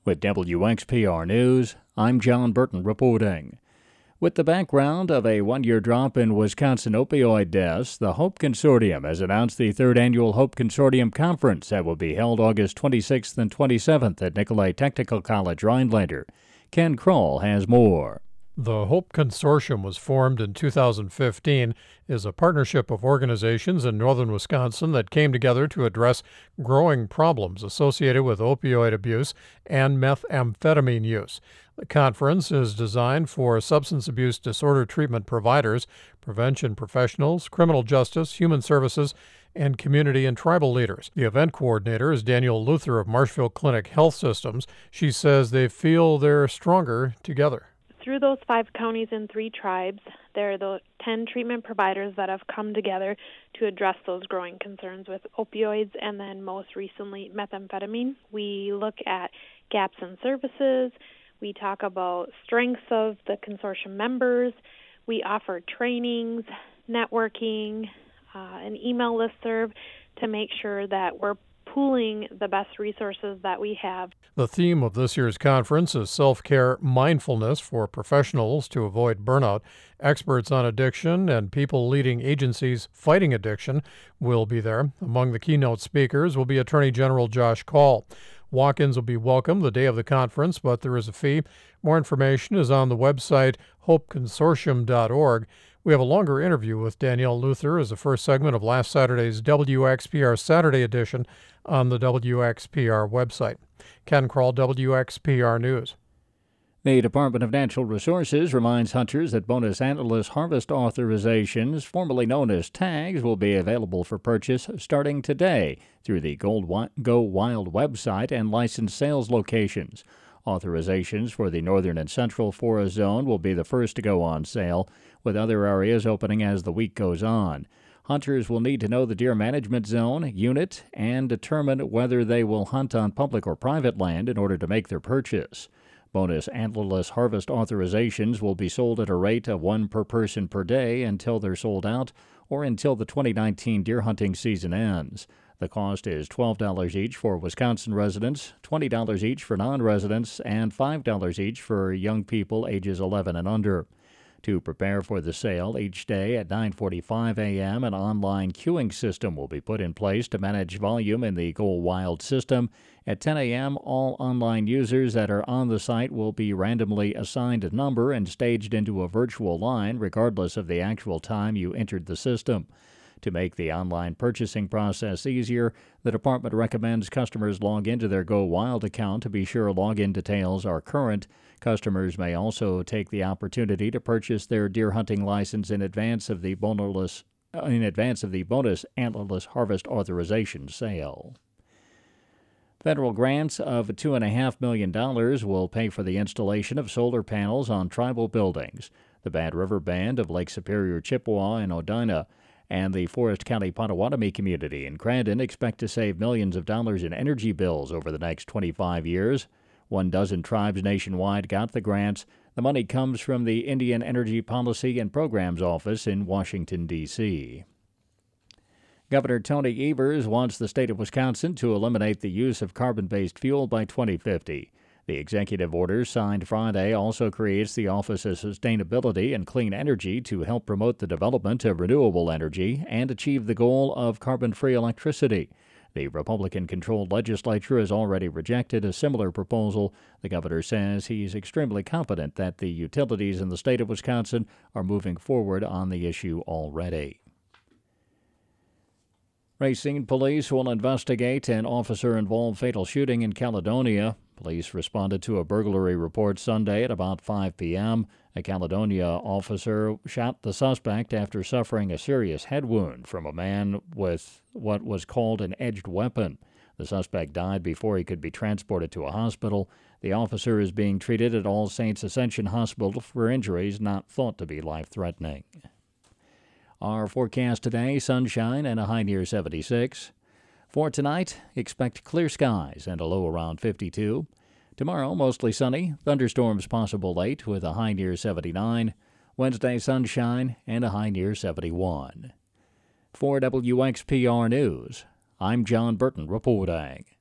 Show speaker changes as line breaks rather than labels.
With WXPR News, I'm John Burton reporting. With the background of a one-year drop in Wisconsin opioid deaths, the HOPE Consortium has announced the third annual HOPE Consortium Conference that will be held August 26th and 27th at Nicolet Technical College, Rhinelander. Ken Kroll has more.
The HOPE Consortium was formed in 2015 as a partnership of organizations in northern Wisconsin that came together to address growing problems associated with opioid abuse and methamphetamine use. The conference is designed for substance abuse disorder treatment providers, prevention professionals, criminal justice, human services, and community and tribal leaders. The event coordinator is Danielle Luther of Marshfield Clinic Health Systems. She says they feel they're stronger together.
Through those 5 counties and 3 tribes, there are the 10 treatment providers that have come together to address those growing concerns with opioids and then most recently methamphetamine. We look at gaps in services. We talk about strengths of the consortium members. We offer trainings, networking, an email listserv to make sure that we're pooling the best resources that we have.
The theme of this year's conference is self-care mindfulness for professionals to avoid burnout. Experts on addiction and people leading agencies fighting addiction will be there. Among the keynote speakers will be Attorney General Josh Kaul. Walk-ins will be welcome the day of the conference, but there is a fee. More information is on the website hopeconsortium.org. We have a longer interview with Danielle Luther as the first segment of last Saturday's WXPR Saturday edition on the WXPR website. Ken Kroll, WXPR News.
The Department of Natural Resources reminds hunters that bonus antlerless harvest authorizations, formerly known as tags, will be available for purchase starting today through the Go Wild website and licensed sales locations. Authorizations for the northern and central forest zone will be the first to go on sale, with other areas opening as the week goes on. Hunters will need to know the deer management zone, unit, and determine whether they will hunt on public or private land in order to make their purchase. Bonus antlerless harvest authorizations will be sold at a rate of 1 per person per day until they're sold out or until the 2019 deer hunting season ends. The cost is $12 each for Wisconsin residents, $20 each for non-residents, and $5 each for young people ages 11 and under. To prepare for the sale, each day at 9:45 a.m., an online queuing system will be put in place to manage volume in the Go Wild system. At 10 a.m., all online users that are on the site will be randomly assigned a number and staged into a virtual line regardless of the actual time you entered the system. To make the online purchasing process easier, the department recommends customers log into their Go Wild account to be sure login details are current. Customers may also take the opportunity to purchase their deer hunting license in advance of the bonus antlerless harvest authorization sale. Federal grants of $2.5 million will pay for the installation of solar panels on tribal buildings. The Bad River Band of Lake Superior, Chippewa, and Odina and the Forest County Potawatomi community in Crandon expect to save millions of dollars in energy bills over the next 25 years. 12 tribes nationwide got the grants. The money comes from the Indian Energy Policy and Programs Office in Washington, D.C. Governor Tony Evers wants the state of Wisconsin to eliminate the use of carbon-based fuel by 2050. The executive order signed Friday also creates the Office of Sustainability and Clean Energy to help promote the development of renewable energy and achieve the goal of carbon-free electricity. The Republican-controlled legislature has already rejected a similar proposal. The governor says he's extremely confident that the utilities in the state of Wisconsin are moving forward on the issue already. Racine police will investigate an officer-involved fatal shooting in Caledonia. Police responded to a burglary report Sunday at about 5 p.m. A Caledonia officer shot the suspect after suffering a serious head wound from a man with what was called an edged weapon. The suspect died before he could be transported to a hospital. The officer is being treated at All Saints Ascension Hospital for injuries not thought to be life-threatening. Our forecast today, sunshine and a high near 76. For tonight, expect clear skies and a low around 52. Tomorrow, mostly sunny, thunderstorms possible late with a high near 79. Wednesday, sunshine and a high near 71. For WXPR News, I'm John Burton reporting.